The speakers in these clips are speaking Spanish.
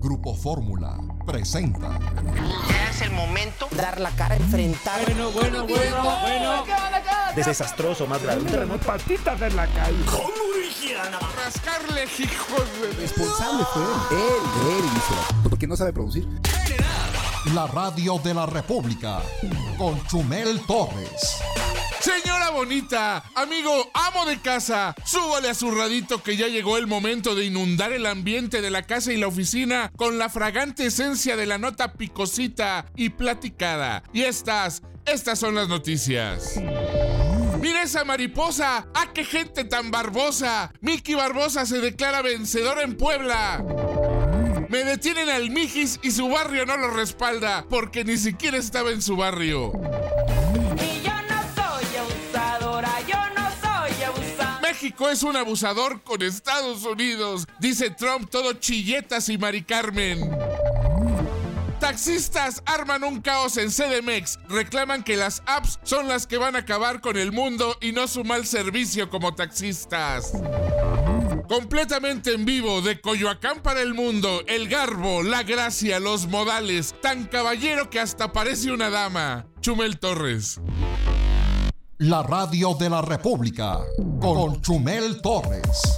Grupo Fórmula presenta. Ya es el momento de dar la cara, enfrentar. Bueno. Desastroso, más grave. Patitas en la calle. ¿Cómo dijeran? Rascarle, hijos de... Responsable fue él hizo. Porque no sabe producir. La radio de la República con Chumel Torres. Señora bonita, amigo, amo de casa, súbale a su radito que ya llegó el momento de inundar el ambiente de la casa y la oficina con la fragante esencia de la nota picosita y platicada. Y estas son las noticias. ¡Mira esa mariposa! ¡Ah, qué gente tan barbosa! Miki Barbosa se declara vencedor en Puebla. Me detienen al Mijis y su barrio no lo respalda porque ni siquiera estaba en su barrio. México es un abusador con Estados Unidos, dice Trump, todo chilletas y Mari Carmen. Taxistas arman un caos en CDMX, reclaman que las apps son las que van a acabar con el mundo y no su mal servicio como taxistas. Completamente en vivo, de Coyoacán para el mundo, el garbo, la gracia, los modales, tan caballero que hasta parece una dama. Chumel Torres. La radio de la República con Chumel Torres.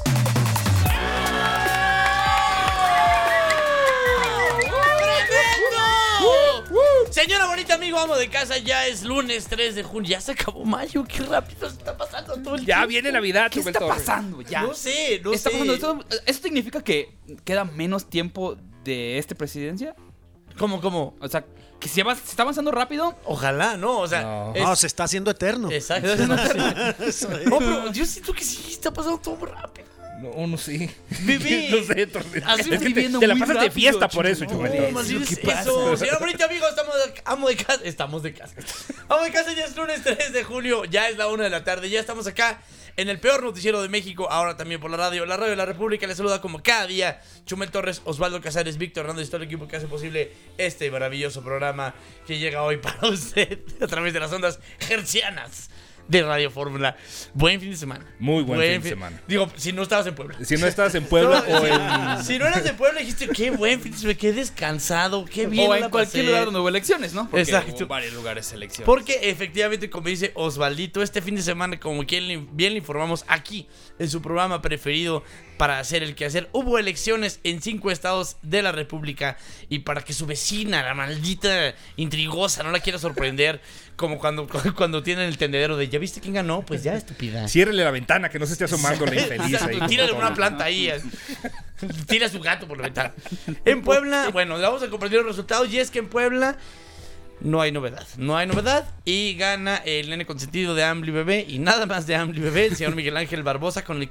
Señora bonita, amigo, amo de casa, ya es lunes 3 de junio. Ya se acabó mayo, qué rápido se está pasando todo el tiempo. Ya viene Navidad, ¿Qué está pasando ya? No sé. ¿Está pasando esto? ¿Eso significa que queda menos tiempo de esta presidencia? ¿Cómo? O sea, que se está avanzando rápido. Ojalá, ¿no? O sea, no, se está haciendo eterno. Exacto. No, pero yo siento que sí está pasando todo muy rápido. No sé. Viví. No sé, Torres. Así Es que viviendo te la muy pasas de rápido, fiesta por eso, chico. Chumel. No, más bien ¿Qué es pasa? eso. Señora bonita, amigo, amo de casa. Estamos de casa. Amo de casa, ya es lunes 3 de junio. Ya es la 1 de la tarde. Ya estamos acá en el peor noticiero de México. Ahora también por la radio. La radio de la República les saluda como cada día Chumel Torres, Osvaldo Casares, Víctor Hernández y todo el equipo que hace posible este maravilloso programa que llega hoy para usted a través de las ondas hertzianas de Radio Fórmula. Buen fin de semana. Muy buen fin de semana. Digo, si no estabas en Puebla. Si no estabas en Puebla o en... Si no eras de Puebla, dijiste, qué buen fin de semana, qué descansado, qué bien. O en cualquier lugar donde hubo elecciones, ¿no? Porque exacto. hubo varios lugares elecciones. Porque efectivamente, como dice Osvaldito, este fin de semana, como bien le informamos aquí, en su programa preferido para hacer el quehacer, hubo elecciones en 5 estados de la República. Y para que su vecina, la maldita intrigosa, no la quiera sorprender, como cuando tienen el tendedero de, ¿ya viste quién ganó? Pues ya, estúpida. Ciérrele la ventana, que no se esté asomando la infeliz ahí. Tírale una planta ahí. Tira a su gato por la ventana. En Puebla, bueno, le vamos a compartir los resultados. Y es que en Puebla no hay novedad. Y gana el nene consentido de AMLO y Bebé. Y nada más de AMLO y Bebé, el señor Miguel Ángel Barbosa, con el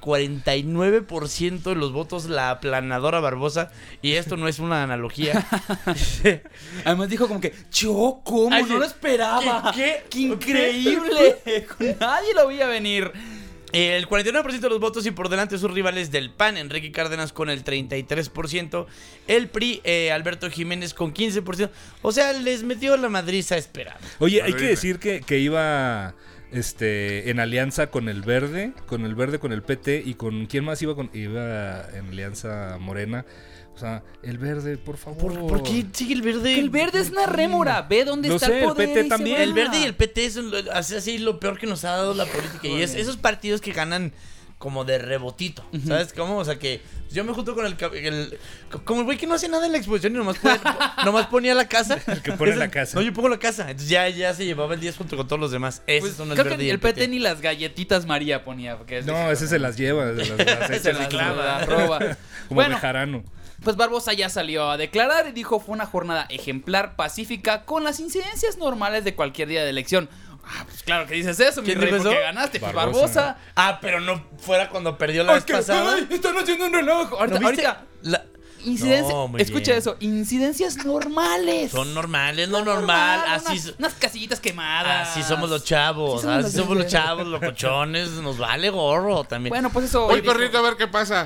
49% de los votos, la aplanadora Barbosa. Y esto no es una analogía. Además dijo como que, ¿cómo? Ay, No lo esperaba. ¿Qué? ¡Qué increíble! Nadie lo veía venir. El 49% de los votos y por delante sus rivales del PAN, Enrique Cárdenas con el 33%, el PRI, Alberto Jiménez con 15%, o sea, les metió la madriza esperada. Oye, hay que decir que iba en alianza con el Verde, con el PT y con ¿quién más iba en alianza Morena? O sea, el Verde, por favor. ¿Por qué sigue el Verde? El Verde es una rémora. Ve dónde está el poder. El PT también. El Verde y el PT son así lo peor que nos ha dado la política. Y es esos partidos que ganan como de rebotito, ¿sabes cómo? O sea, que yo me junto con como el güey que no hace nada en la exposición y nomás ponía la casa. El que pone la casa. No, yo pongo la casa. Entonces ya se llevaba el 10 junto con todos los demás. Esos son el creo Verde que y el PT ni las galletitas María ponía. No, ese se las lleva. Se las clava, roba. Como Bejarano. Pues Barbosa ya salió a declarar y dijo fue una jornada ejemplar, pacífica, con las incidencias normales de cualquier día de elección. Pues claro que dices eso, mi rey, porque ganaste, pues Barbosa. Pero no fuera cuando perdió la vez pasada. Están haciendo un reloj. Ahorita incidencias, escucha eso, incidencias normales. Son normales, no normal. Unas casillitas quemadas. Así somos los chavos. Así somos los chavos, los cochones. Nos vale gorro también. Bueno, pues eso. Voy perrito a ver qué pasa.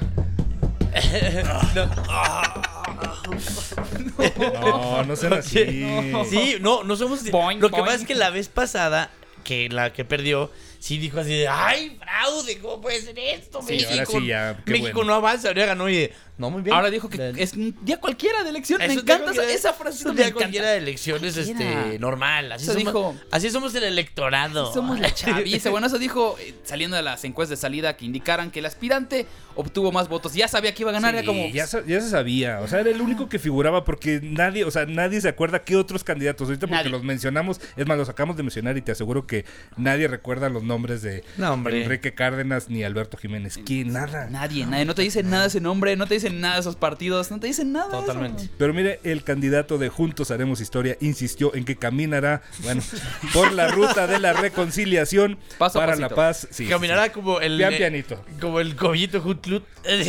No sean así. Sí, no somos. Boing, lo que boing. pasa es que la vez pasada, la que perdió, sí dijo así de, ¡ay, aplaude. ¿Cómo puede ser esto? Sí, México, ahora sí ya, qué México bueno. no avanza, ahora ganó y no, muy bien. Ahora dijo que es un día cualquiera de elección. Me Es un encanta día esa frase. es un Me día encanta. cualquiera de elecciones Cualquiera. normal. Así Eso somos, dijo. así somos el electorado. Somos la chaviza. Bueno, eso dijo saliendo de las encuestas de salida que indicaran que el aspirante obtuvo más votos. Ya sabía que iba a ganar. Sí, Era como. ya se sabía, o sea, era el único que figuraba porque nadie se acuerda qué otros candidatos, ahorita porque Nadie. los mencionamos, es más, los acabamos de mencionar y te aseguro que nadie recuerda los nombres de No, hombre. Enrique Cárdenas ni Alberto Jiménez, que nada. Nadie. No te dicen nada de ese nombre, no te dicen nada de esos partidos, no te dicen nada. de eso. Totalmente. Pero mire, el candidato de Juntos Haremos Historia insistió en que caminará, bueno, por la ruta de la reconciliación Paso a para pasito. la paz. Sí, Caminará sí. como el Pian pianito. como el cobillito Jutlut.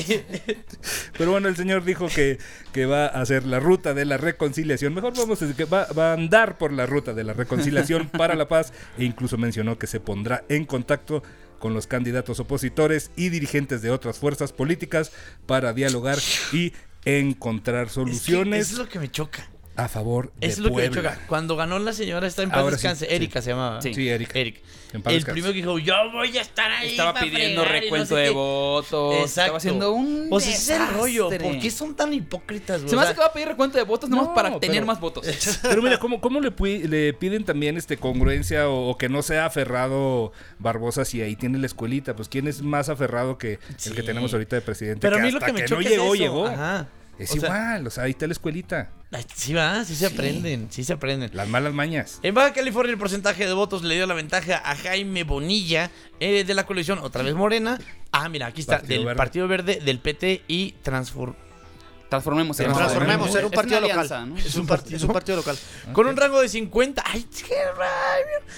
Pero bueno, el señor dijo que va a hacer la ruta de la reconciliación. Mejor vamos a decir que va a andar por la ruta de la reconciliación para la paz e incluso mencionó que se pondrá en contacto con los candidatos opositores y dirigentes de otras fuerzas políticas para dialogar y encontrar soluciones Eso es lo que me choca. a favor de Eso es lo que me Puebla. choca. Cuando ganó la señora está en paz Ahora descanse. sí, Erika sí. se llamaba. Sí. Sí, Eric. Eric. En paz El descanse. primero que dijo, yo voy a estar ahí. Estaba pa' pidiendo fregar y recuento no sé de qué. votos. Exacto. Estaba haciendo un. O sea, ese es el rollo. desastre. ¿Por qué son tan hipócritas? Se me hace que va a pedir recuento de votos nomás No, para tener pero- más votos. Pero mira, ¿cómo le piden también congruencia o que no sea aferrado Barbosa si ahí tiene la escuelita? Pues ¿quién es más aferrado que Sí. el que tenemos ahorita de presidente? Pero a mí lo hasta que me choca no es eso. llegó. Ajá. Es O sea, igual, o sea, ahí está la escuelita. Sí va, sí se aprenden, sí se aprenden. Las malas mañas. En Baja California el porcentaje de votos le dio la ventaja a Jaime Bonilla de la coalición otra vez Morena. Ah, mira, aquí está, Partido del Verde. Partido Verde, del PT y Transformemos. Transformemos, era un Es partido una local. alianza, ¿no? Es un partido local. con un rango de 50, ay, qué rabia,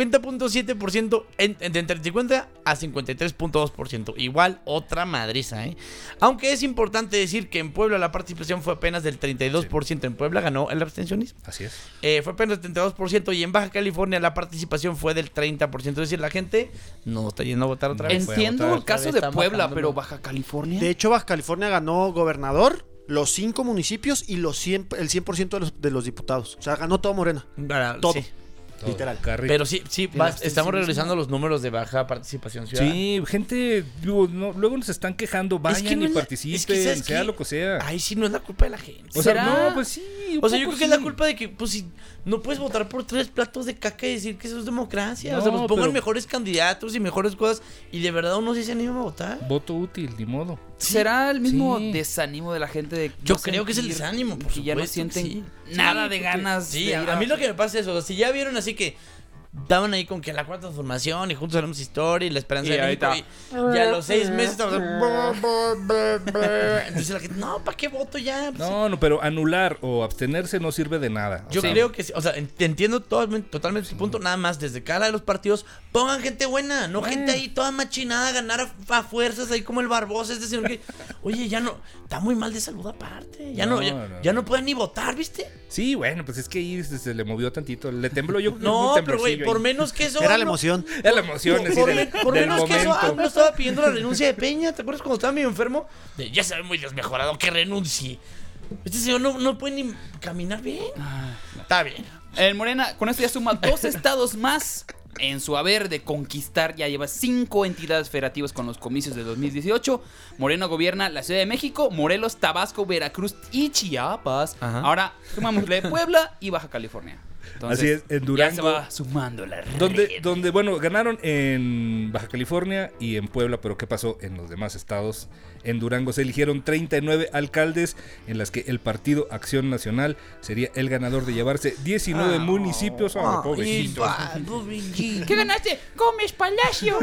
50.7% de entre 50 a 53.2%. Igual otra madriza, ¿eh? Aunque es importante decir que en Puebla la participación fue apenas del 32%. En Puebla ganó el abstencionismo. Así es. Fue apenas del 32% y en Baja California la participación fue del 30%. Es decir, la gente no está yendo a votar otra vez. Entiendo votar el caso otra vez, de están Puebla, votando, pero ¿no? Baja California. De hecho, Baja California ganó gobernador, los 5 municipios y el 100% de los diputados. O sea, ganó todo Morena. Para- Todo. sí. Literal. Carri. Pero sí, estamos abstencionismo. realizando los números de baja participación ciudadana. Sí, gente, digo, luego nos están quejando, vayan no y es la- participen, es que, ¿sabes sea qué? lo que sea. Ay, sí, no es la culpa de la gente. O sea, ¿será? no, pues sí. O sea, yo un poco creo que es la sí. culpa de que, pues, si no puedes votar por 3 platos de caca y decir que eso es democracia. o No, sea, pues pongan pero- mejores candidatos y mejores cosas y de verdad uno sí se anima a votar. Voto útil, ni modo. ¿Será el mismo Sí. desánimo de la gente de Yo no creo que es el sentir desánimo, por que ya no supuesto que sienten sí. nada Sí, de porque- ganas Sí, de ir a mí lo que me pasa es eso. O sea, si ya vieron así que daban ahí con que la cuarta transformación y juntos haremos historia y la esperanza Y de México ahorita- y a los 6 meses estamos entonces la gente, no, ¿para qué voto ya? Pues, No, pero anular o abstenerse no sirve de nada. yo O sea, creo que sí, o sea, te entiendo totalmente tu punto, nada más desde cara de los partidos, pongan gente buena, no gente ahí toda machinada a ganar a fuerzas ahí como el Barbosa, es decir, que, oye, ya no, está muy mal de salud aparte, ya no pueden ni votar, ¿viste? Sí, bueno, pues es que ahí se le movió tantito, le tembló yo. No, un pero güey, temblorcillo por ahí. menos que eso... Era la AMLO- emoción. Era la emoción, así por del menos que eso, momento. AMLO estaba pidiendo la renuncia de Peña, ¿te acuerdas cuando estaba medio enfermo? Ya se ve muy desmejorado, que renuncie. Este señor no puede ni caminar bien. Está bien. El Morena con esto ya suma 2 estados más en su haber de conquistar. Ya lleva 5 entidades federativas con los comicios de 2018. Morena gobierna la Ciudad de México, Morelos, Tabasco, Veracruz y Chiapas. Ajá. Ahora sumámosle Puebla y Baja California. Entonces, Así es, en ya se Durango. va sumando la red. Donde, bueno, ganaron en Baja California y en Puebla, pero ¿qué pasó en los demás estados? En Durango se eligieron 39 alcaldes, en las que el Partido Acción Nacional sería el ganador de llevarse 19 municipios. ¡Ah, pobrecitos! ¿Qué ganaste? ¡Comes Palacio!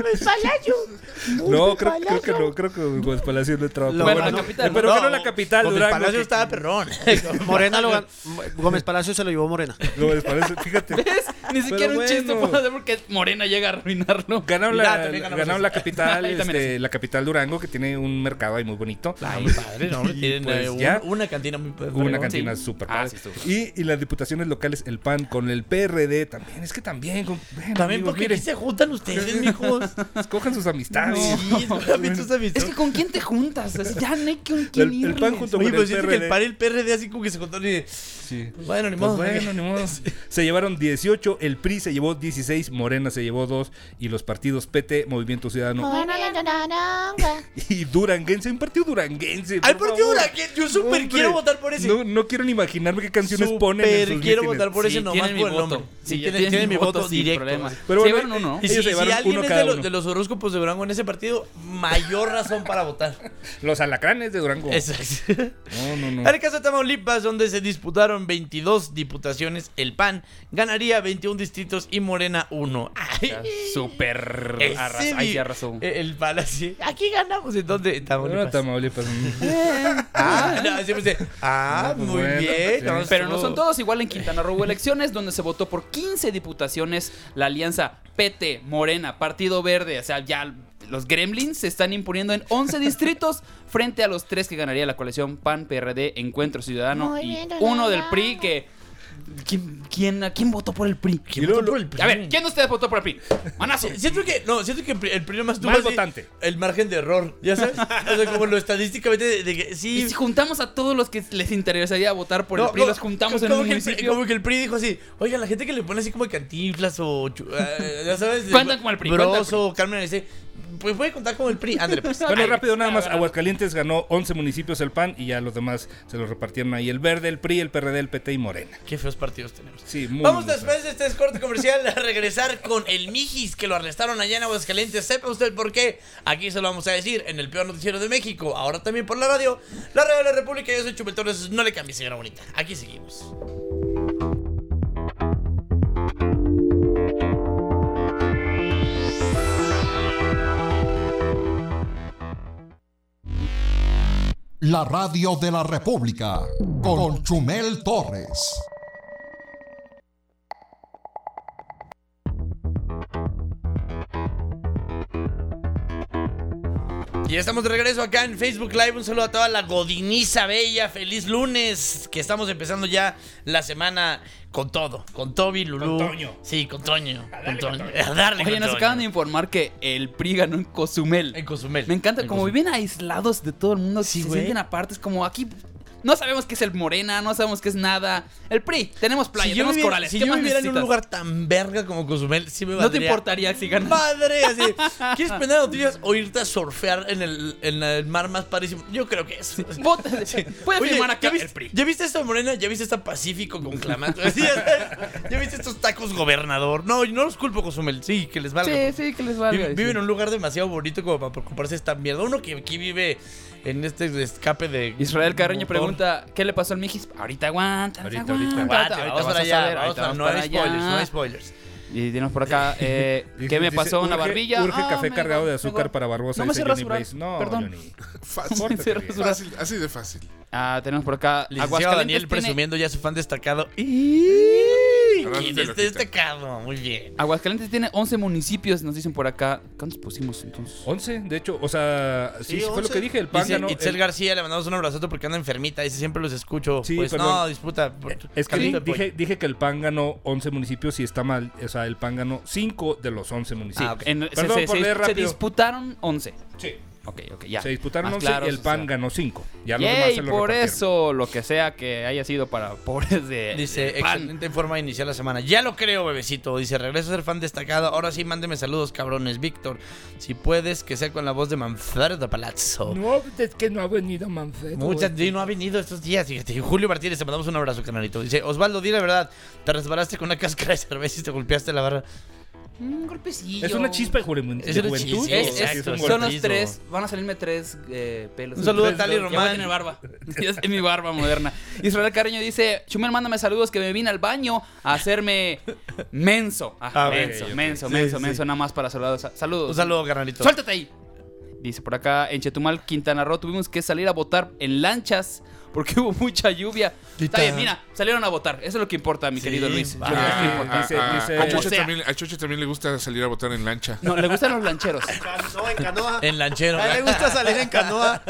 No, creo que no, creo que Gómez Palacio no entraba. Lo Bueno, ganó- la capital. Pero No, ganó la capital, Gómez Durango. Palacio que- estaba perrón. Morena lo ganó. Gómez Palacio se lo llevó Morena. Gómez Palacio, fíjate. ¿Ves? Ni siquiera Pero un chiste bueno. puedo hacer porque Morena llega a arruinarlo. Ganaron Ya, también ganamos ganaron eso. la capital, Ahí también la capital Durango, que tiene un mercado ahí muy bonito. Ay, padre, no, tienen pues ya. una cantina muy Una cantina sí. súper Ah, padre. sí, estuvo. Y las diputaciones locales, el PAN con el PRD también. Es que también. Bueno, También amigos, porque miren, aquí se juntan ustedes, mijos. escojan sus amistades. Sí, escojan sus Es amistades. que ¿con quién te juntas? Es- ya no hay con quién El irles. PAN junto Oye, con pues el siento que el PRD. PAN y el PRD así como que se juntaron y... Sí. Bueno, ni Pues modo. bueno, ni modo. se llevaron 18, el PRI se llevó 16, Morena se llevó 2 y los partidos PT, Movimiento Ciudadano y Duranguense, un partido duranguense. Al por partido favor. Duranguense, yo súper Hombre, quiero votar por ese. No quiero ni imaginarme qué canciones ponen en sus Quiero mítines. votar por ese Sí, nomás tienen mi por el voto. nombre. Sí, ya tienen mi voto sin directo. problema. Pero Se bueno, llevaron uno, ¿no? Y ellos si se llevaron alguien uno es cada de, uno. de los horóscopos de Durango en ese partido, mayor razón para votar. Los alacranes de Durango. Exacto. No. En el caso de Tamaulipas, donde se disputaron 22 diputaciones, el PAN ganaría 21 distritos y Morena 1. Ay, Súper ese arrasó. Ahí sí arrasó. El PAN así. Aquí ganamos. ¿En dónde? En Ahora Tamaulipas. Tamaulipas. No, siempre dice, Pues muy bueno, bien. sí. No, Pero no estuvo- son todos. Igual en Quintana Roo hubo elecciones donde se votó por 15 diputaciones. La alianza PT, Morena, Partido Verde, o sea, ya los Gremlins se están imponiendo en 11 distritos frente a los 3 que ganaría la coalición PAN, PRD, Encuentro Ciudadano y uno del PRI que... ¿A quién votó por el PRI? ¿Quién votó por el PRI? A ver, ¿quién de ustedes votó por el PRI? Manazo. Siento que el PRI más tuvo Mal así votante. el margen de error, ¿ya sabes? O sea, como lo estadísticamente de que sí. Y si juntamos a todos los que les interesaría votar por el No, PRI, no, los juntamos en como un que el PRI- municipio. como que el PRI dijo así, oigan, la gente que le pone así como Cantinflas o, ya sabes, Cuentan como el PRI, cuentan Broso, Carmen dice, pues puede contar como el PRI, ándale pues. Bueno, Ay, rápido, nada más. Aguascalientes ganó 11 municipios el PAN y ya los demás se los repartieron ahí. El Verde, el PRI, el PRD, el PT y Morena. Qué feos partidos tenemos. Sí, muy Vamos muy después de este corte comercial a regresar con el Mijis que lo arrestaron allá en Aguascalientes. Sepa usted por qué. Aquí se lo vamos a decir en el peor noticiero de México. Ahora también por la radio de la República. Yo soy Chumel Torres. No le cambie, señora bonita. Aquí seguimos. La radio de la República con Chumel Torres. Y estamos de regreso acá en Facebook Live. Un saludo a toda la godiniza bella. Feliz lunes. Que estamos empezando ya la semana con todo. Con Toby, Lulú. Con Toño. Sí, con Toño. Con Toño. Toño. A darle Oye, con nos Toño. acaban de informar que el PRI ganó en Cozumel. En Cozumel. Me encanta, En como Cozumel. viven aislados de todo el mundo, Sí, se güey. sienten aparte, es como aquí no sabemos qué es el Morena, no sabemos qué es nada. El PRI, tenemos playa, tenemos corales, si ¿qué yo más viviera en un necesitas? lugar tan verga como Cozumel, sí me No te valdría importaría si ganas. madre, así. ¿Quieres prender noticias o irte a surfear en el mar más padrísimo? Yo creo que es. Vota, puedes Oye, firmar acá ¿ya el viste, PRI. ¿ya viste esta Morena? ¿Ya viste esta Pacífico con clamato? ¿Sí? ¿Ya viste estos tacos gobernador? No, yo no los culpo, Cozumel. Sí, que les valga. Sí, que les valga. Vive en un lugar demasiado bonito como para preocuparse de esta mierda. Uno que aquí vive en este escape de... Israel Carreño motor. pregunta, ¿qué le pasó al Mijis? Ahorita aguanta, Ahorita. Aguante, ahorita vas para a allá. saber, Vamos ahorita para- vas no para hay spoilers, allá. no hay spoilers. Y dinos por acá, ¿qué me pasó en la barbilla? Urge café me cargado de me azúcar para Barbosa. No me dice sé Johnny rasurar, Blaze. No, perdón. Johnny. Fácil, Se rasurar. fácil, así de fácil. Tenemos por acá, Licenciado Aguascalientes Daniel tiene- presumiendo ya su fan destacado. Ahora ¿Quién te es lo quita. destacado? Muy bien. Aguascalientes tiene 11 municipios, nos dicen por acá. ¿Cuántos pusimos entonces? 11, de hecho, o sea, sí, Sí, fue lo 11. que dije, el PAN Dice ganó. Itzel García, le mandamos un abrazote porque anda enfermita. Dice, siempre los escucho. Sí, pues perdón. no, disputa. Es que Calito de pollo. dije que el PAN ganó 11 municipios y está mal. O sea, el PAN ganó 5 de los 11 municipios. Ah, ok. Perdón por leer se rápido. disputaron 11. Sí. Ok, ya. Se disputaron Más 11 claros, y el o PAN sea. ganó 5. Ya los demás Yay, se lo por repartieron. eso, lo que sea que haya sido para pobres de Dice, del PAN. excelente forma de iniciar la semana. Ya lo creo, bebecito. Dice, regreso a ser fan destacado. Ahora sí, mándeme saludos, cabrones. Víctor, si puedes, que sea con la voz de Manfredo Palazzo. No, es que no ha venido Manfredo. Muchas, sí, no ha venido estos días, fíjate. Julio Martínez, te mandamos un abrazo, canalito. Dice, Osvaldo, di la verdad, te resbalaste con una cáscara de cerveza y te golpeaste la barra. Un golpecillo. Es una chispa de juventud. Es una juventud. chispa, ¿o Es- sí es- un son golpe? los golpizo. 3. Van a salirme 3 pelos. Un saludo a Tres, Tali ya voy a Román. tener barba. Ya es mi barba moderna. Israel Carreño dice: Chumel, mándame saludos que me vine al baño a hacerme menso. Ah, menso, ok, ok. menso, Sí, menso, sí. menso, nada más para saludos. Saludos. Un saludo, carnalito. Suéltate ahí. Dice por acá, en Chetumal, Quintana Roo, tuvimos que salir a votar en lanchas porque hubo mucha lluvia. Está bien, mira, salieron a votar. Eso es lo que importa, mi querido Luis. va. Yo creo que es lo Ah, importante. dice- A como Chocho sea. también, a Chocho también le gusta salir a votar en lancha. No, le gustan los lancheros. No, en canoa. En lanchero. A él le gusta salir en canoa.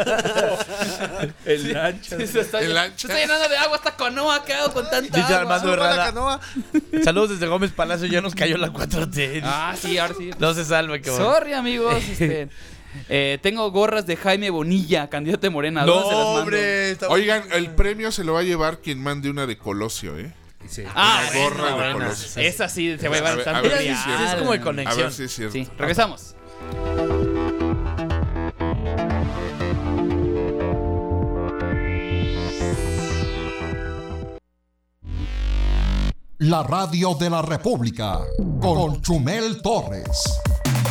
El lancha. Se está, En lancha. se está llenando de agua esta canoa, ¿qué hago con tanta Dice agua? Armando Suba la Herrada. canoa. Saludos desde Gómez Palacio, ya nos cayó la 4T. Ah, sí, ahora sí. No se salva, cabrón. Sorry, amigos. Tengo gorras de Jaime Bonilla, candidato de Morena. ¿Dónde se las mando? hombre. está- Oigan, el premio se lo va a llevar quien mande una de Colosio, ¿eh? Sí. Ah, Una gorra de buena. colores. Esa sí se va a llevar A ver, bastante a ver si es real. como de A conexión. ver si es cierto. Sí, regresamos. La radio de la República con Chumel Torres.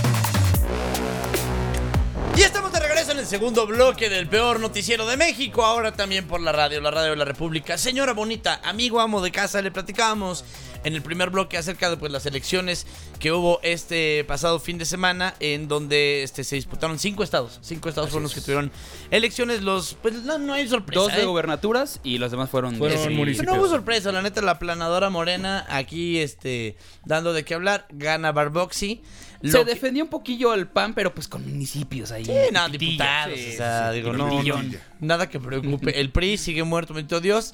Y estamos de regreso en el segundo bloque del peor noticiero de México, ahora también por la radio de la República. Señora bonita, amigo amo de casa, le platicábamos en el primer bloque acerca de pues, las elecciones que hubo este pasado fin de semana, en donde se disputaron 5 estados. 5 estados fueron los que tuvieron elecciones. Pues no hay sorpresa. 2 de gubernaturas y los demás fueron municipios. No hubo sorpresa, la neta, la aplanadora Morena aquí dando de qué hablar, gana Barboxy. Se defendió un poquillo el PAN, pero pues con municipios ahí. Sí, no, diputados, Sí, o sea, digo, no, Pitilla. nada que preocupe. El PRI sigue muerto, bendito Dios.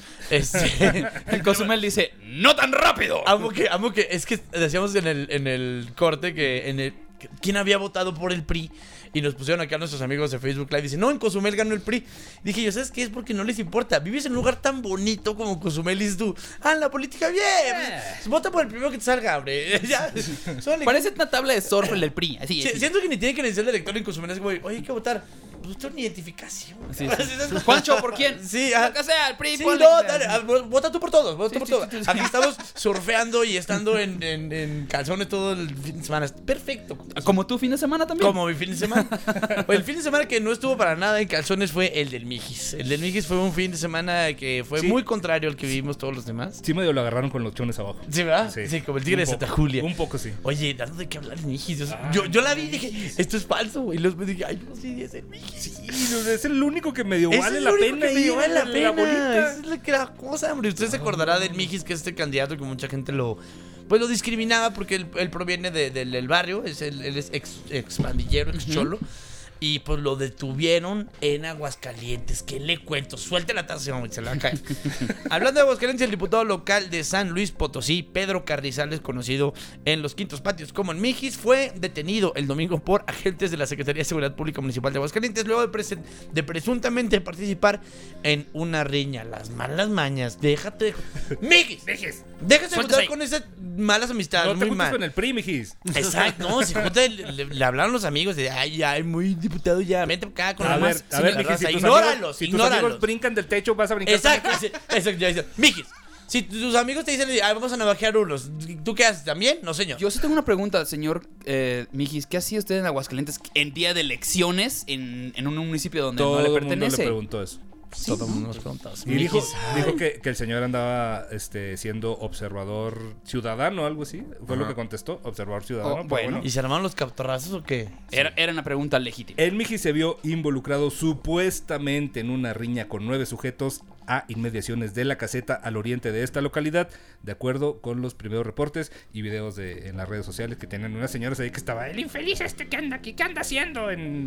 El Cozumel dice, ¡no tan rápido! amo que, es que decíamos en el corte que quién había votado por el PRI. Y nos pusieron acá nuestros amigos de Facebook Live. Dicen, no, en Cozumel ganó el PRI. Dije yo, ¿sabes qué? Es porque no les importa. Vives en un lugar tan bonito como Cozumel y dices tú, la política, bien. Pues, vota por el primero que te salga, hombre. Ya, Parece una tabla de surf el del PRI. Así, así. siento que ni tiene que necesitar el elector en Cozumel. Es como, oye, hay que votar. Pues tengo ni identificación. Sí, sí. Juancho, ¿por quién? Sí, Lo que sea, el PRI. Sí, ponle no, que sea. dale, vota tú por todos, vota Sí, por sí, todos. sí, sí. Aquí estamos surfeando y estando en calzones todo el fin de semana. Perfecto. Como tu fin de semana también. Como mi fin de semana. El fin de semana que no estuvo para nada en calzones fue el del Mijis. El del Mijis fue un fin de semana que fue Sí. muy contrario al que vivimos todos los demás. Sí, medio lo agarraron con los chones abajo. ¿Sí, verdad? Sí, como el tigre de Un Santa poco, Julia. Un poco, sí. Oye, dando de qué hablar el Mijis. Yo la vi y dije, esto es falso, güey. Y luego dije, ay, no, sí, es el Mijis. Es el único que medio Ese vale es la lo único pena. que medio vale la pena. bolita. Esa es la cosa, hombre. Usted se acordará del Mijis, que es este candidato que mucha gente lo discriminaba porque él proviene del barrio. Él es ex pandillero, ex cholo. Y pues lo detuvieron en Aguascalientes. ¿Qué le cuento? Suelte la taza, se la va a caer. Hablando de Aguascalientes, el diputado local de San Luis Potosí, Pedro Carrizales, conocido en los Quintos Patios como el Mijis, fue detenido el domingo por agentes de la Secretaría de Seguridad Pública Municipal de Aguascalientes luego de presuntamente participar en una riña. Las malas mañas. Déjate. ¡Mijis! Déjese juntar con esas malas amistades. No te muy juntes mal. con el PRI, mijis. Exacto, no, si junta, le hablaron los amigos de, ay, muy diputado ya, vente acá con A los ver, más. a ver, mijis, si tus amigos, si tus amigos brincan del techo, vas a brincar. Exacto, ya dice, Mijis, si tus amigos te dicen, vamos a navajear unos, ¿tú qué haces también? No, señor. Yo sí tengo una pregunta, señor Mijis. ¿Qué hacía usted en Aguascalientes en día de elecciones en un municipio donde Todo no le el mundo le pertenece? preguntó eso. Todo el mundo nos pregunta. Y dijo que el señor andaba siendo observador ciudadano, algo así. Fue lo que contestó, observador ciudadano. Oh, pero bueno. ¿Y se armaron los captorrazos o qué? Era una pregunta legítima. El Mijis se vio involucrado supuestamente en una riña con 9 sujetos a inmediaciones de la caseta al oriente de esta localidad, de acuerdo con los primeros reportes y videos en las redes sociales que tenían unas señoras ahí que estaba el infeliz que anda aquí, ¿qué anda haciendo?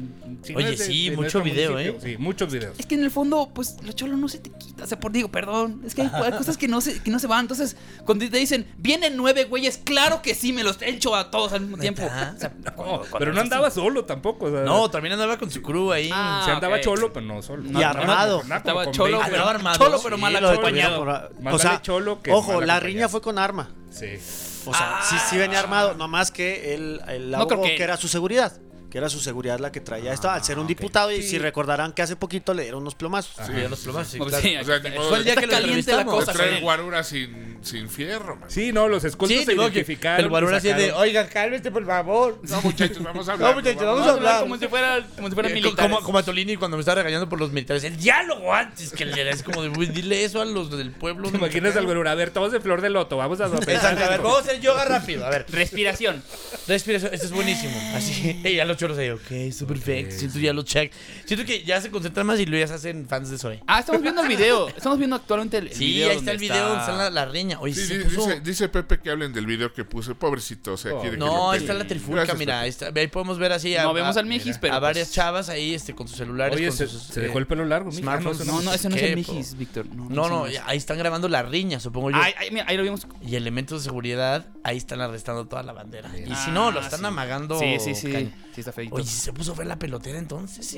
Oye, sí, mucho video, Sí, muchos videos. Es que en el fondo, pues, lo cholo no se te quita. O sea, perdón. Es que hay cosas que no se van. Entonces, cuando te dicen, vienen 9 güeyes, claro que sí, me los echo a todos al mismo tiempo. O sea, Pero no andaba solo tampoco. O sea, No, también andaba con su crew ahí. Ah, se andaba ok. cholo, pero no solo. Y armado. Estaba cholo, Andaba pero armado. cholo, pero Sí, mal lo acompañado. Más O sea, vale cholo que ojo, mal la acompañado. riña fue con arma. Sí. O sea, sí venía armado, nomás que él No abogó creo que- era su seguridad. Que era su seguridad la que traía esto, al ser un diputado. Y si recordarán que hace poquito le dieron unos plomazos. Sí, los plumas, sí, Pues claro. sí, O sea, ni modo Fue el de- día que lo caliente la entrevistamos. cosa, traer sí. guarura sin fierro, man. Sí, no, los escoltas Sí, se digo que identificaron. el guarura y así de, sacaron- oiga, cálmese, por favor. No, muchachos, vamos a hablar. No, muchachos, vamos a hablar. Como si fueran militares. Como a Tolini cuando me estaba regañando por los militares. El diálogo antes que le es como de, "Uy, dile eso a los del pueblo. ¿Te imaginas al güeruro? A ver, todos de flor de loto, vamos a Exacto, a ver, vamos a hacer yoga rápido. A ver, Respiración. respiración, esto es buenísimo. Así, y ya los choros ahí, ok, está perfecto. Siento ya los check. Siento que ya se concentran más y luego ya se hacen fans de Zoe. Estamos viendo el video. Estamos viendo actualmente el Sí, video. ahí está el video donde está la riña. Oye, Sí, se puso... dice Pepe que hablen del video que puse. Pobrecito, o sea, quiere que No, lo ahí peleen. está la trifulca, Gracias, mira, Pepe. ahí, está, ahí podemos ver así No vemos al Mijis, pero a varias pues- chavas ahí con sus celulares. Oye, con se sus, dejó el pelo largo, mija. smartphones. No, ese no es ¿Qué, el po? Mijis, Víctor. No, ese es. ahí están grabando la riña, supongo yo. Mira, ahí lo vimos. Y elementos de seguridad, ahí están arrestando toda la bandera. Y si no, lo están sí. amagando. Sí. caño. Sí, está feito. Oye, ¿se puso a ver la pelotera entonces? Sí.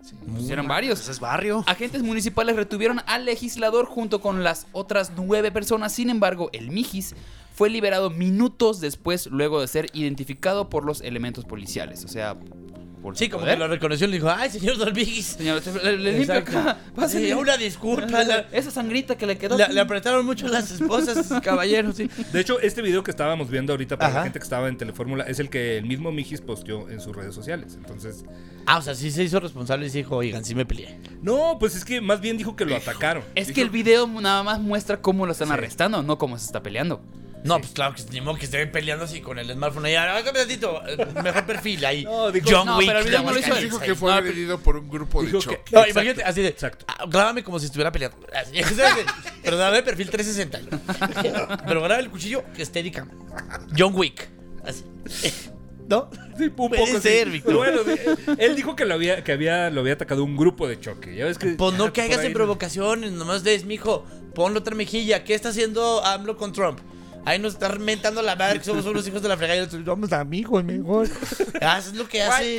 Pues eran varios. Ese es barrio. Agentes municipales retuvieron al legislador junto con las otras 9 personas. Sin embargo, el Mijis fue liberado minutos después, luego de ser identificado por los elementos policiales. O sea, por Sí, su como poder. que lo reconoció y le dijo, ay, señor Dolbigis. Señor, le limpio Exacto. acá. Pásale. Sí, una disculpa. Esa sangrita que le quedó. Le apretaron mucho las esposas, caballeros, sí. De hecho, este video que estábamos viendo ahorita para Ajá. la gente que estaba en Telefórmula es el que el mismo Mijis posteó en sus redes sociales. Entonces, Ah, o sea, sí se hizo responsable y se dijo, oigan, sí me peleé. no, pues es que más bien dijo que lo atacaron. Es Dijo- que el video nada más muestra cómo lo están arrestando, no cómo se está peleando. No, pues claro que ni modo que estén peleando así con el smartphone ahí. Ahora, un tantito, mejor perfil ahí. No, dijo- John no, Wick. pero el video de no lo hizo él. Aguascalientes Dijo ahí. que fue agredido por un grupo de dijo que- choque. No, Exacto. imagínate, así de. Exacto. Grábame como si estuviera peleando. Así, ¿sabes? Pero dame perfil 360. Pero graba el cuchillo Steadicam. John Wick. Así. ¿No? Sí, un Puede poco ser, sí. Víctor. Pero bueno, él dijo que lo había atacado un grupo de choque. Ya ves que Pues no por caigas ahí- en provocaciones, nomás des, mijo. Ponle otra mejilla. ¿Qué está haciendo AMLO con Trump? Ahí nos está mentando la madre que somos unos hijos de la fregada y nosotros somos amigos mejor. Haz lo que hace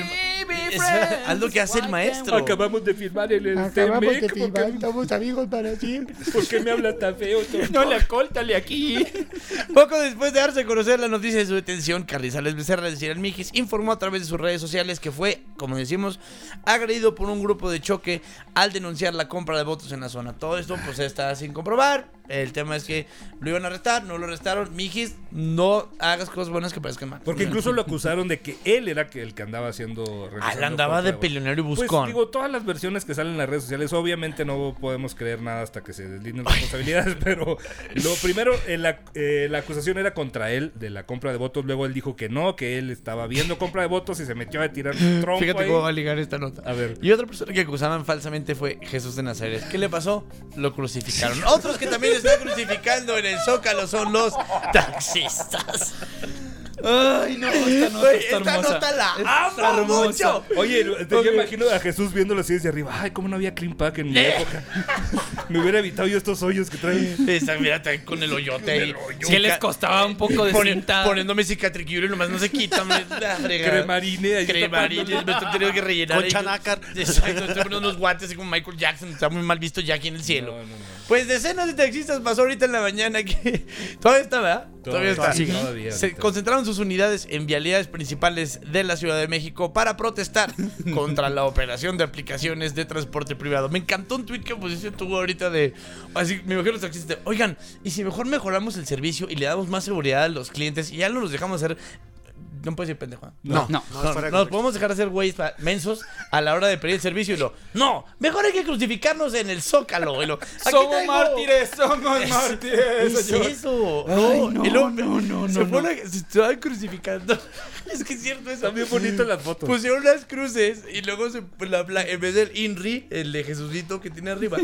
haz lo que hace el maestro. Acabamos de firmar el TEMEC. somos amigos para siempre. ¿Por qué me hablas tan feo? No le acóltale aquí. Poco después de darse a conocer la noticia de su detención, Carrizales Becerra, es decir, el Mijis, informó a través de sus redes sociales que fue, como decimos, agredido por un grupo de choque al denunciar la compra de votos en la zona. Todo esto pues está sin comprobar. El tema es que lo iban a arrestar, no lo arrestaron. Mijis, no hagas cosas buenas que parezcan mal. Porque incluso lo acusaron de que él era el que andaba haciendo... Él andaba de peleonero y buscón. Pues digo, todas las versiones que salen en las redes sociales, obviamente no podemos creer nada hasta que se deslinden responsabilidades, pero lo primero, la acusación era contra él de la compra de votos, luego él dijo que no, que él estaba viendo compra de votos y se metió a tirar un trompo Fíjate ahí. cómo va a ligar esta nota. A ver. Y otra persona que acusaban falsamente fue Jesús de Nazaret. ¿Qué le pasó? Lo crucificaron. Otros que también están crucificando en el Zócalo son los taxistas. Ay, no, esta nota Güey, está esta hermosa. nota la Está amo hermosa. mucho. Oye, yo Ok. imagino a Jesús viéndolo así desde arriba. Ay, cómo no había clean pack en mi época. Me hubiera evitado yo estos hoyos que traen. Esa, mira, también con el hoyote ahí. Que les costaba un poco de cinta. Poniéndome cicatricure y nomás no se quita. Cremarine, ahí Cremarine. Me estoy teniendo que rellenar. Concha ahí. nácar. Exacto, estoy poniendo unos guantes así como Michael Jackson. Está muy mal visto ya aquí en el cielo. No. Pues decenas de taxistas pasó ahorita en la mañana que... Todavía está, ¿verdad? Todavía está. sí, todavía. Se concentraron sus unidades en vialidades principales de la Ciudad de México para protestar contra la operación de aplicaciones de transporte privado. Me encantó un tweet que pusiste tú ahorita de... Así, me imagino los taxistas de, oigan, ¿y si mejor mejoramos el servicio y le damos más seguridad a los clientes y ya no los dejamos hacer... No puedes decir pendejo. No. Nos podemos dejar de hacer güeyes mensos a la hora de pedir el servicio y lo. No, mejor hay que crucificarnos en el Zócalo. Y lo, aquí Somos traigo- mártires, somos mártires. ¿Es señor. eso? Ay, no, Y luego no, se no, pone, se estaban crucificando. Es que es cierto eso. Están bien bonitas las fotos. Pusieron las cruces y luego en vez del INRI, el de Jesucito que tiene arriba,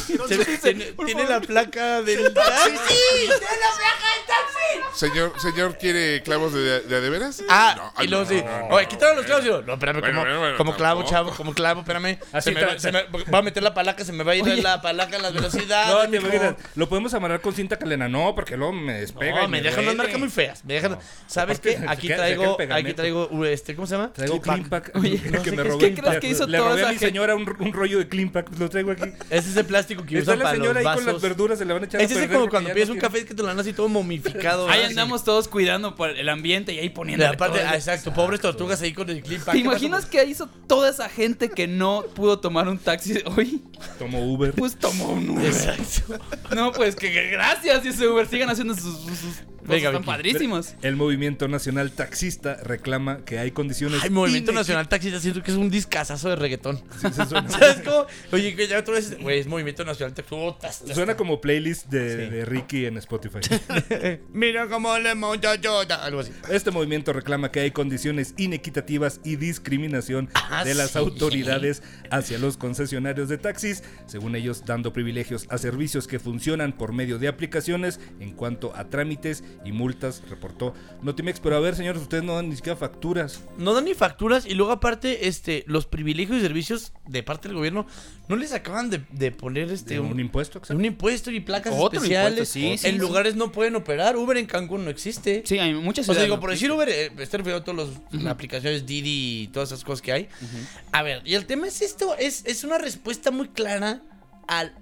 tiene la placa del taxi. ¡Sí! ¡Tiene la placa del taxi! Señor, ¿quiere clavos de a de veras? Ah, No, y ay, luego no, sí. no. Oye, quitaron los clavos. Y yo, no, espérame, Bueno, como clavo, tampoco. chavo, como clavo, espérame. Así Se me va a meter la palanca, se me va a ir la palanca a las velocidades. No, te mijo. imaginas, lo podemos amarrar con cinta calena. No, porque luego me despega. No, y me dejan unas duele. marcas muy feas. Me dejan. ¿Sabes Aparte, qué? Aquí se queda el traigo, pegamento. ¿cómo se llama? Traigo clean pack. Oye, que me ¿qué robé. crees que hizo Le toda robé esa a mi gente? señora un rollo de clean pack. Lo traigo aquí. Ese es el plástico que Está usan la para los señora ahí con las vasos. verduras. Se le van a echar a Ese es perder como porque cuando ya pides no un tiene- café que te lo dan así todo momificado. Ahí ¿verdad? andamos todos cuidando por el ambiente y ahí Y poniendo. aparte, exacto, pobres tortugas ahí con el clip. ¿Te imaginas que hizo toda esa gente que no pudo tomar un taxi hoy? Tomo Uber. Pues tomó un Uber. Exacto. No, pues que gracias, y ese Uber sigan haciendo sus Venga, cosas tan Vicky. padrísimos. El Movimiento Nacional Taxista reclama que hay condiciones. Ay, Movimiento inequi- Nacional Taxista, siento que es un discazazo de reggaetón. Sí, sí, suena, ¿Sabes cómo? Oye, que ya otra vez, güey, es Movimiento Nacional Taxista. suena como playlist de Ricky en Spotify. Mira cómo le monta yoda. Algo así. Este movimiento reclama que hay condiciones inequitativas y discriminación de las sí. autoridades hacia los concesionarios de taxis, según ellos dando privilegios a servicios que funcionan por medio de aplicaciones en cuanto a trámites y multas, reportó Notimex. Pero a ver, señores, ustedes no dan ni siquiera facturas. No dan ni facturas y luego aparte los privilegios y servicios de parte del gobierno no les acaban de poner Un impuesto, exacto. un impuesto y placas Otro especiales. impuesto, sí, en lugares no pueden operar. Uber en Cancún no existe. Sí, hay muchas O sea, ciudades, digo, ¿no? por decir Uber, estoy refiriendo a todas las aplicaciones Didi y todas esas cosas que hay. A ver, y el tema es esto, es una respuesta muy clara al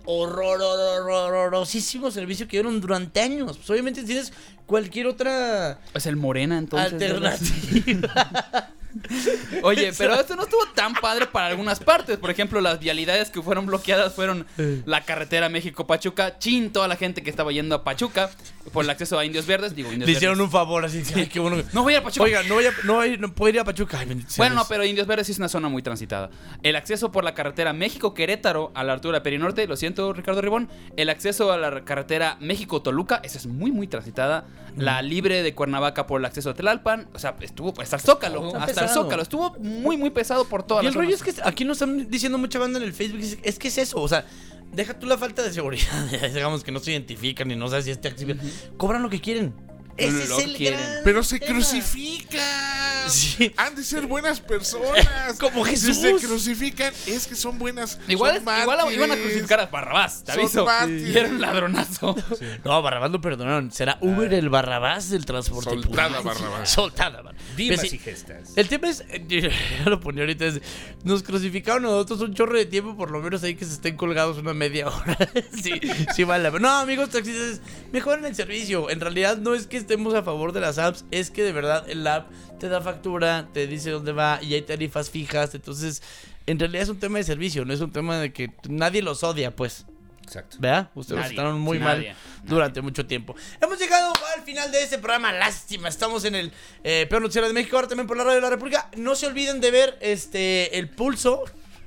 horrorosísimo servicio que dieron durante años. Pues obviamente tienes cualquier otra Es el Morena, entonces. alternativa. Oye, pero esto no estuvo tan padre para algunas partes. Por ejemplo, las vialidades que fueron bloqueadas fueron la carretera México-Pachuca. Toda la gente que estaba yendo a Pachuca por el acceso a Indios Verdes. Digo, Indios Le Verdes. hicieron un favor así. Ay, qué bueno. No voy a ir a Pachuca. Oiga, no puedo ir a Pachuca. Ay, bendito sea Bueno, no, Dios. pero Indios Verdes sí es una zona muy transitada. El acceso por la carretera México-Querétaro a la altura de Perinorte, lo siento, Ricardo Ribón. El acceso a la carretera México-Toluca, esa es muy, muy transitada. La libre de Cuernavaca por el acceso a Tlalpan. O sea, estuvo hasta el Zócalo. Está Hasta el pesado. Zócalo. Estuvo muy, muy pesado por todas Y el las rollo es zonas. que aquí nos están diciendo mucha banda en el Facebook. Es que es eso, o sea, deja tú la falta de seguridad. Digamos que no se identifican y no sabes si es taxi. Cobran lo que quieren. Ese Lo es el quieren. gran Pero se tema. crucifican. Sí. Han de ser buenas personas. Como Jesús. Si se crucifican, es que son buenas. Igual son iban a mártires. crucificar a Barrabás, te Son aviso. mártires. Y era un ladronazo. No, Barrabás lo perdonaron. Será Uber el Barrabás del transporte Soltada, público. Barrabás. Soltada, Barrabás. Dimas Pero sí, y gestas. el tema es, ya lo ponía ahorita, nos crucificaron a nosotros un chorro de tiempo, por lo menos ahí que se estén colgados una media hora. sí vale la pena. No, amigos taxistas, mejoren el servicio. En realidad no es que estemos a favor de las apps, es que de verdad el app te da factura, te dice dónde va y hay tarifas fijas. Entonces, en realidad es un tema de servicio, no es un tema de que nadie los odia, pues. Exacto. ¿Verdad? Ustedes Nadie, estaban muy nadie, mal durante mucho tiempo. Hemos llegado al final de este programa. Lástima, estamos en el peor noticiero de México, ahora también por la Radio de la República. No se olviden de ver el pulso.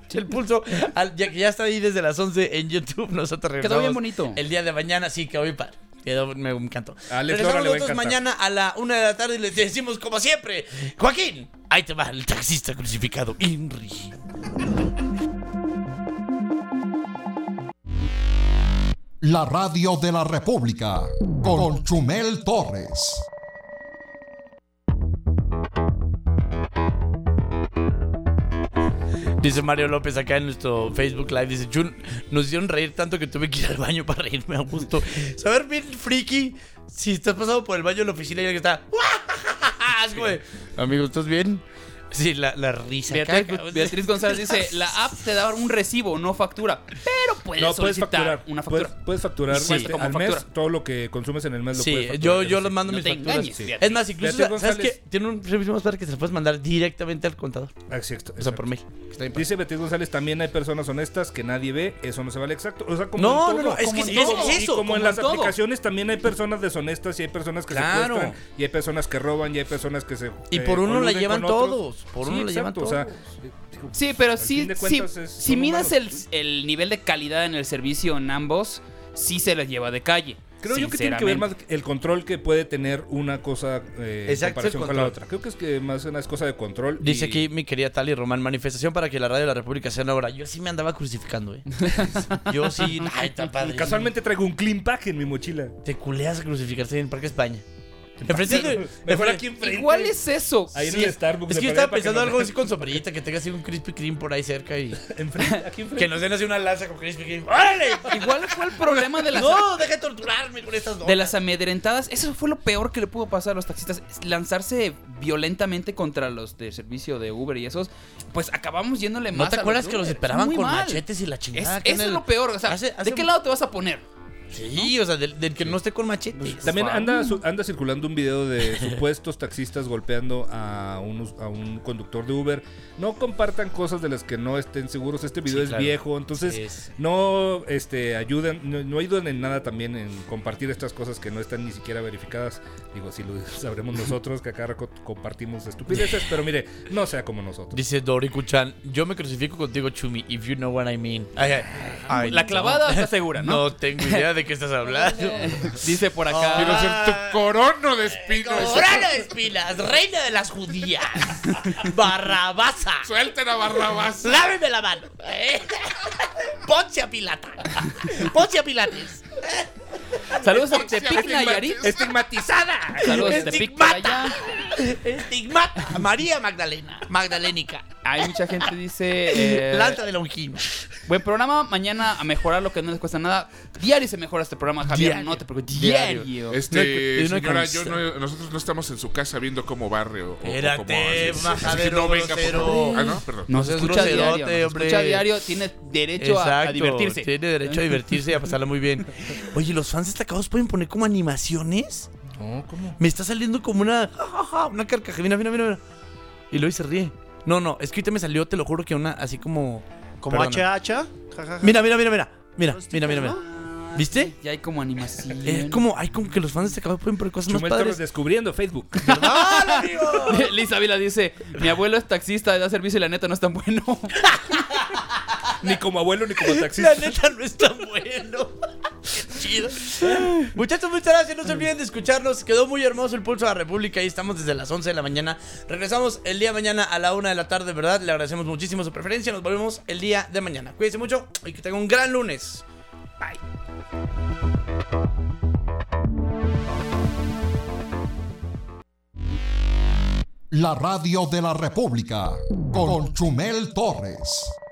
Ya que ya está ahí desde las 11 en YouTube. Nosotros regresamos Quedó bien bonito. el día de mañana. Sí, quedó bien padre. Me encantó. A Alex Regresamos Lora le va a nosotros encantar. mañana a la 1 de la tarde y les decimos como siempre: Joaquín, ahí te va el taxista crucificado. Inri. La Radio de la República con Chumel Torres. Dice Mario López acá en nuestro Facebook Live. Dice: Chun, nos hicieron reír tanto que tuve que ir al baño para reírme a gusto. Saber bien friki si estás pasado por el baño de la oficina y alguien está. Es como de, amigo, ¿estás bien? Sí, la risa. Beatriz González dice: la app te da un recibo, no factura. Pero puedes No, puedes solicitar facturar. una factura. Puedes facturar Sí, al como mes factura. todo lo que consumes en el mes. Lo Sí, puedes facturar, yo sí. les mando No mis te facturas. engañes, Sí. Beatriz. Es más, incluso, Beatriz ¿sabes González. qué? Tiene un servicio más padre que se lo puedes mandar directamente al contador. Exacto. O sea, por mail. Está bien padre. Dice Beatriz González, también hay personas honestas que nadie ve, eso no se vale exacto. O sea, como No, en todo, no, es como que en es todo. eso, Y como como en las en todo. aplicaciones también hay personas deshonestas y hay personas que Claro. secuestran y hay personas que roban y hay personas que se Y por uno la coluden llevan con otros. todos. Por uno Sí, la llevan exacto, todos. o sea, digo, Sí, pero al sí, fin de cuentas es- si son midas humanos. el nivel de calidad en el servicio en ambos, sí se les lleva de calle. Creo yo que tiene que ver más sinceramente. el control que puede tener una cosa en Exacto, comparación el con la control. otra. Creo que es que más una es cosa de control. Dice y- aquí mi querida Tali Román: manifestación para que la Radio de la República sea una hora. Yo sí me andaba crucificando, Yo sí. Ay, está padre. Casualmente traigo un clean pack en mi mochila. Te culeas a crucificarse en Parque España. Enfrente de- Mejor aquí enfrente. Igual es eso. Ahí en Sí, el Starbucks. Es que de yo estaba Pared, pensando para que algo no- así con sombrillita, que tenga así un Krispy Kreme por ahí cerca y Enfrente, aquí enfrente. que nos den así una lanza con Krispy Kreme. ¡Órale! Igual fue el problema de las, No, deja de torturarme con estas dos. de las amedrentadas. Eso fue lo peor que le pudo pasar a los taxistas. Es lanzarse violentamente contra los de servicio de Uber y esos. Pues acabamos yéndole ¿No más te a acuerdas que los Uber. esperaban Muy con mal. machetes y la chingada? acá Eso en es lo peor. O sea, Hace- ¿de qué lado te vas a poner? Sí, o sea, del que no esté con machetes. También anda circulando un video de supuestos taxistas golpeando a un conductor de Uber. No compartan cosas de las que no estén seguros. Este video Sí, es claro. viejo, entonces Sí, sí. no ayuden, no ayudan en nada también en compartir estas cosas que no están ni siquiera verificadas. Digo, si lo sabremos nosotros que acá compartimos estupideces, pero mire, no sea como nosotros. Dice Dori Kuchan: yo me crucifico contigo, Chumi, if you know what I mean. Ay, La no. clavada está segura, ¿no? No tengo idea de qué estás hablando. Dice por acá. Quiero ser tu corono de espinos. ¡Corona de espinas! ¡Reina de las judías! ¡Barrabasa! Suelten a Barrabás. ¡Láveme la mano! Ponce a Pilata. Ponce a Pilates. Saludos a Tepic Nayarit. Estigmatizada. Saludos a Tepic para allá. Estigmata. María Magdalena. Magdalénica. Hay mucha gente que dice... Planta de Longino. Buen programa. Mañana a mejorar lo que no les cuesta nada. Diario se mejora este programa, Javier. Diario. No te preocupes. Diario. No, Señora, nosotros no estamos en su casa viendo cómo barre o Espérate, cómo así que majadero no venga, por grosero. favor. Ah, no, perdón. Nos seas escucha groserote, diario. Nos hombre. escucha diario. Tiene derecho a divertirse. Tiene derecho a divertirse y a pasarla muy bien. Oye, ¿los fans destacados pueden poner como animaciones? No, ¿cómo? Me está saliendo como una carcajada. Mira. Y luego se ríe. No, es que ahorita me salió, te lo juro, que una así como... Como Perdona. HH. Jajaja. Mira. Mira. ¿Viste? Ya hay como animación. Hay como que los fans destacados pueden poner cosas Chumel más Torres padres. descubriendo Facebook. ¡Hola, amigo! Liz Ávila dice: mi abuelo es taxista, da servicio y la neta no es tan bueno. Ni como abuelo ni como taxista. La neta no es tan bueno. Qué chido. Muchachos, muchas gracias. No se olviden de escucharnos. Quedó muy hermoso el Pulso de la República. Ahí estamos desde las 11 de la mañana. Regresamos el día de mañana a la 1 de la tarde, ¿verdad? Le agradecemos muchísimo su preferencia. Nos volvemos el día de mañana. Cuídense mucho y que tengan un gran lunes. Bye. La radio de la República con Chumel Torres.